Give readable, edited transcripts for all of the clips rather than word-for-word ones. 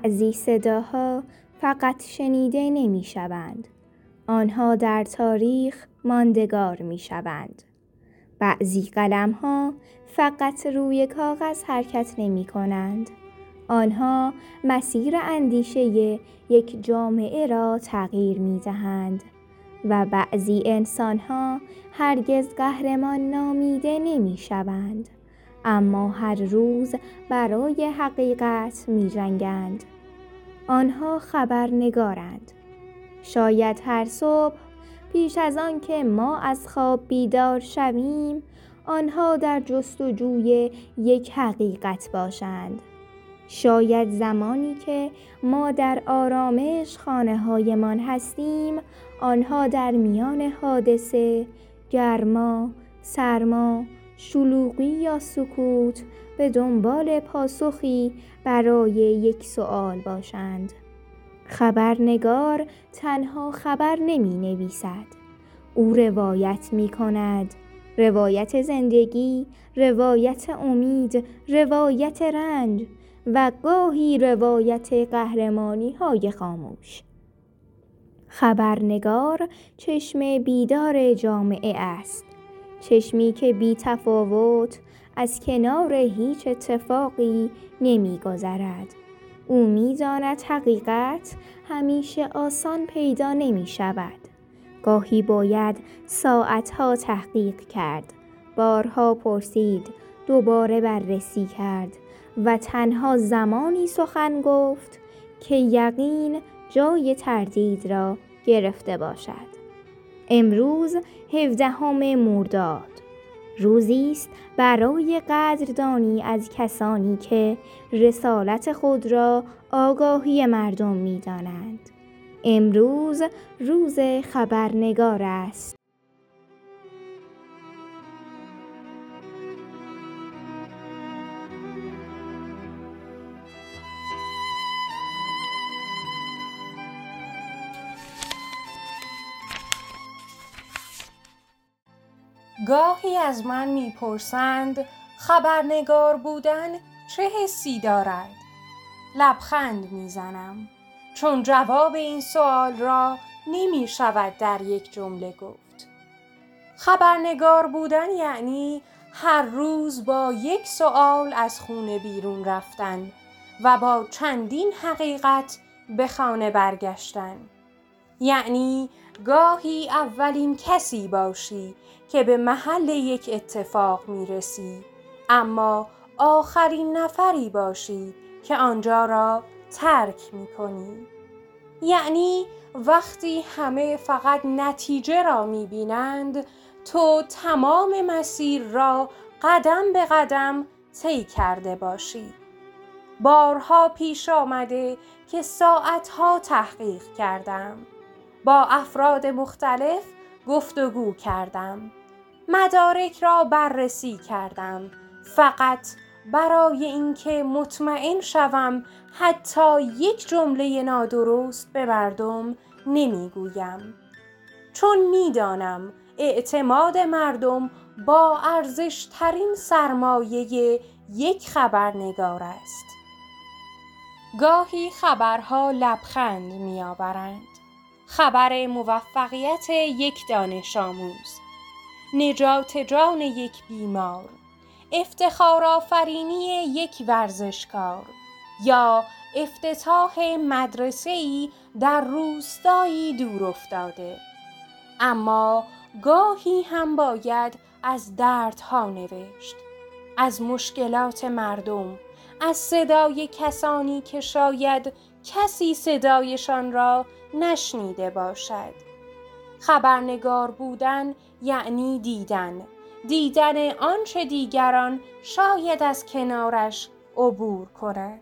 بعضی صداها فقط شنیده نمی شوند. آنها در تاریخ ماندگار می شوند. بعضی قلم‌ها فقط روی کاغذ حرکت نمی کنند. آنها مسیر اندیشه یک جامعه را تغییر می دهند و بعضی انسان‌ها هرگز قهرمان نامیده نمی شوند، اما هر روز برای حقیقت می جنگند. آنها خبرنگارند. شاید هر صبح پیش از آن که ما از خواب بیدار شویم، آنها در جستجوی یک حقیقت باشند. شاید زمانی که ما در آرامش خانه‌هایمان هستیم، آنها در میان حادثه، گرما، سرما، شلوغی یا سکوت به دنبال پاسخی برای یک سؤال باشند. خبرنگار تنها خبر نمی نویسد. او روایت می کند. روایت زندگی، روایت امید، روایت رنج و گاهی روایت قهرمانی های خاموش. خبرنگار چشم بیدار جامعه است. چشمی که بی تفاوت از کنار هیچ اتفاقی نمی گذرد. او می داند حقیقت همیشه آسان پیدا نمی شود. گاهی باید ساعتها تحقیق کرد، بارها پرسید، دوباره بررسی کرد و تنها زمانی سخن گفت که یقین جای تردید را گرفته باشد. امروز 17 مرداد، روزی است برای قدردانی از کسانی که رسالت خود را آگاهی مردم می دانند. امروز روز خبرنگار است. گاهی از من میپرسند خبرنگار بودن چه حسی دارد؟ لبخند میزنم، چون جواب این سوال را نمی شود در یک جمله گفت. خبرنگار بودن یعنی هر روز با یک سوال از خونه بیرون رفتن و با چندین حقیقت به خانه برگشتن. یعنی گاهی اولین کسی باشی که به محل یک اتفاق میرسی، اما آخرین نفری باشی که آنجا را ترک میکنی. یعنی وقتی همه فقط نتیجه را میبینند، تو تمام مسیر را قدم به قدم طی کرده باشی. بارها پیش آمده که ساعتها تحقیق کردم، با افراد مختلف گفتگو کردم، مدارک را بررسی کردم، فقط برای اینکه مطمئن شوم حتی یک جمله نادرست به مردم نمیگویم، چون میدانم اعتماد مردم با ارزشترین سرمایه یک خبرنگار است. گاهی خبرها لبخند میآورند. خبر موفقیت یک دانش آموز، نجات جان یک بیمار، افتخار آفرینی یک ورزشکار یا افتتاح مدرسه‌ای در روستایی دور افتاده. اما گاهی هم باید از دردها نوشت، از مشکلات مردم، از صدای کسانی که شاید کسی صدایشان را نشنیده باشد. خبرنگار بودن یعنی دیدن آنچه دیگران شاید از کنارش عبور کند.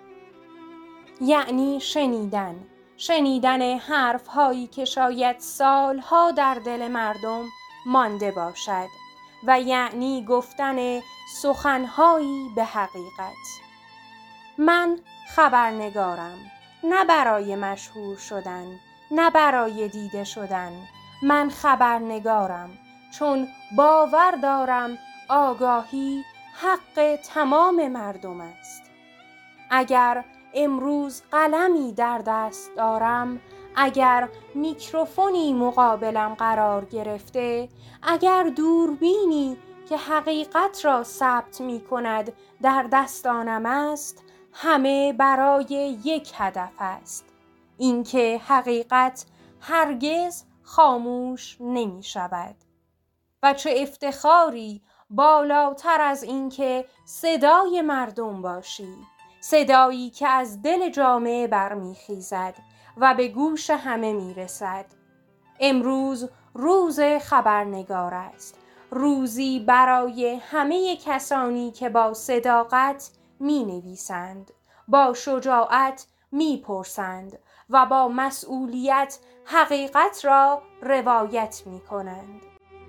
یعنی شنیدن حرف‌هایی که شاید سالها در دل مردم مانده باشد و یعنی گفتن سخن‌هایی به حقیقت. من خبرنگارم، نه برای مشهور شدن، نه برای دیده شدن. من خبرنگارم چون باور دارم آگاهی حق تمام مردم است. اگر امروز قلمی در دست دارم، اگر میکروفونی مقابلم قرار گرفته، اگر دوربینی که حقیقت را ثبت می کند در دستانم است، همه برای یک هدف است، اینکه حقیقت هرگز خاموش نمی شود. و چه افتخاری بالاتر از اینکه صدای مردم باشی، صدایی که از دل جامعه برمیخیزد و به گوش همه میرسد. امروز روز خبرنگار است، روزی برای همه کسانی که با صداقت می نویسند، با شجاعت می پرسند و با مسئولیت حقیقت را روایت می کنند.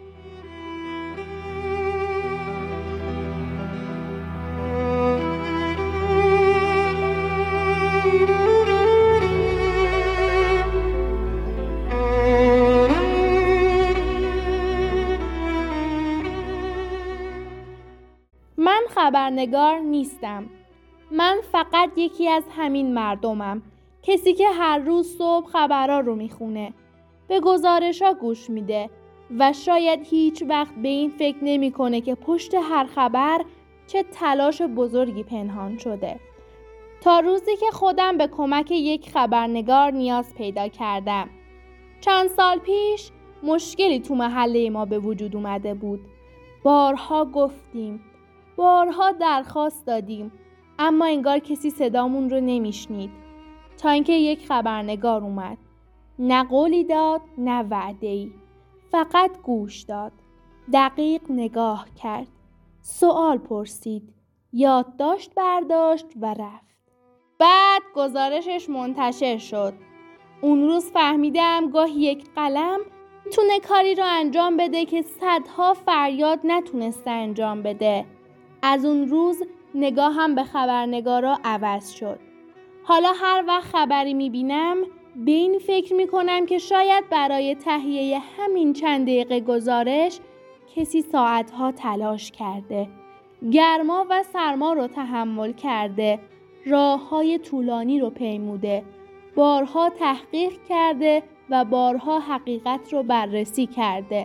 من خبرنگار نیستم. من فقط یکی از همین مردمم. کسی که هر روز صبح خبرها رو میخونه، به گزارش‌ها گوش میده و شاید هیچ وقت به این فکر نمیکنه که پشت هر خبر چه تلاش بزرگی پنهان شده. تا روزی که خودم به کمک یک خبرنگار نیاز پیدا کردم. چند سال پیش مشکلی تو محله ما به وجود اومده بود. بارها گفتیم، بارها درخواست دادیم، اما انگار کسی صدامون رو نمیشنید. تا اینکه یک خبرنگار اومد. نه قولی داد، نه وعده‌ای. فقط گوش داد. دقیق نگاه کرد. سوال پرسید. یادداشت برداشت و رفت. بعد گزارشش منتشر شد. اون روز فهمیدم گاهی یک قلم میتونه کاری رو انجام بده که صدها فریاد نتونسته انجام بده. از اون روز نگاهم به خبرنگارا عوض شد. حالا هر وقت خبری میبینم به این فکر میکنم که شاید برای تهیه همین چند دقیقه گزارش کسی ساعتها تلاش کرده. گرما و سرما رو تحمل کرده. راههای طولانی رو پیموده. بارها تحقیق کرده و بارها حقیقت رو بررسی کرده.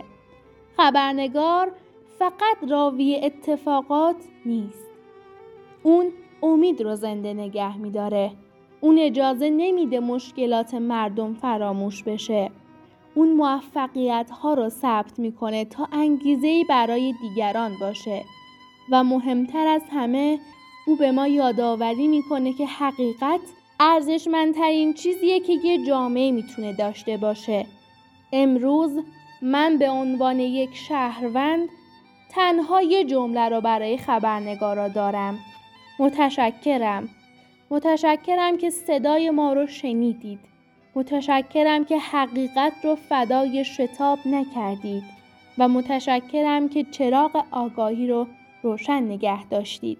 خبرنگار فقط راوی اتفاقات نیست. اون امید رو زنده نگه می‌داره. اون اجازه نمیده مشکلات مردم فراموش بشه. اون موفقیت‌ها رو ثبت می‌کنه تا انگیزه‌ای برای دیگران باشه. و مهمتر از همه، او به ما یادآوری می‌کنه که حقیقت ارزشمندترین چیزیه که یه جامعه میتونه داشته باشه. امروز من به عنوان یک شهروند تنها یه جمله رو برای خبرنگارا دارم. متشکرم که صدای ما رو شنیدید. متشکرم که حقیقت رو فدای شتاب نکردید و متشکرم که چراغ آگاهی رو روشن نگه داشتید.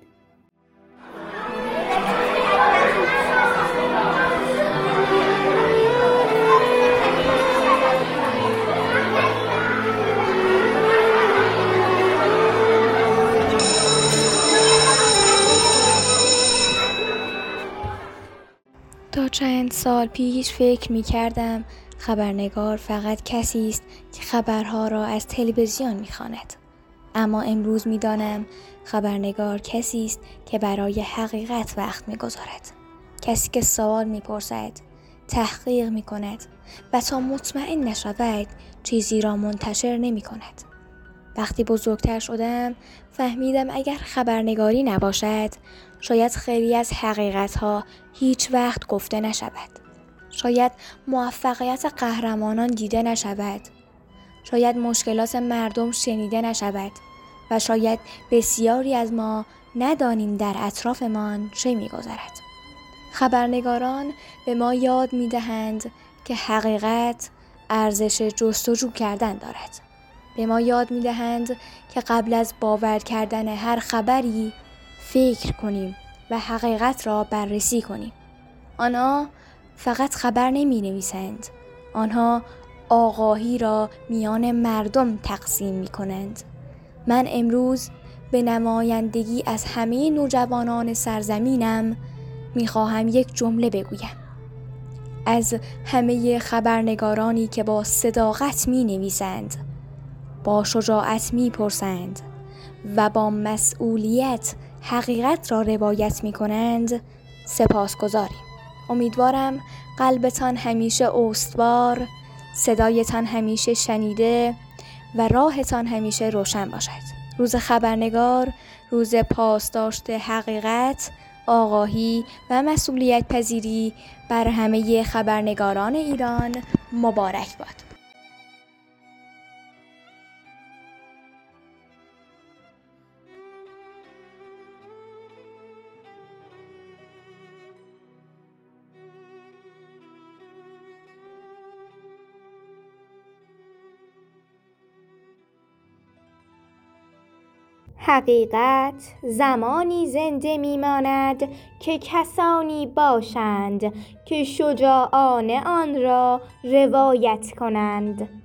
تا چند سال پیش فکر می کردم خبرنگار فقط کسی است که خبرها را از تلویزیون می خواند. اما امروز می دانم خبرنگار کسی است که برای حقیقت وقت می گذارد. کسی که سوال می پرسد، تحقیق می کند و تا مطمئن نشود چیزی را منتشر نمی کند. وقتی بزرگتر شدم فهمیدم اگر خبرنگاری نباشد شاید خیلی از حقیقتها هیچ وقت گفته نشود. شاید موفقیت قهرمانان دیده نشود. شاید مشکلات مردم شنیده نشود و شاید بسیاری از ما ندانیم در اطرافمان چه می‌گذرد. خبرنگاران به ما یاد می‌دهند که حقیقت ارزش جستجو کردن دارد. به ما یاد می‌دهند که قبل از باور کردن هر خبری فکر کنیم و حقیقت را بررسی کنیم. آنها فقط خبر نمی‌نویسند. آنها آگاهی را میان مردم تقسیم می‌کنند. من امروز به نمایندگی از همه نوجوانان سرزمینم میخواهم یک جمله بگویم. از همه خبرنگارانی که با صداقت می نویسند، با شجاعت می پرسند و با مسئولیت حقیقت را روایت می کنند سپاسگزاریم. امیدوارم قلبتان همیشه استوار، صدایتان همیشه شنیده و راهتان همیشه روشن باشد. روز خبرنگار، روز پاسداشت حقیقت، آگاهی و مسئولیت پذیری بر همه خبرنگاران ایران مبارک باد. حقیقت زمانی زنده می‌ماند که کسانی باشند که شجاعانه آن را روایت کنند.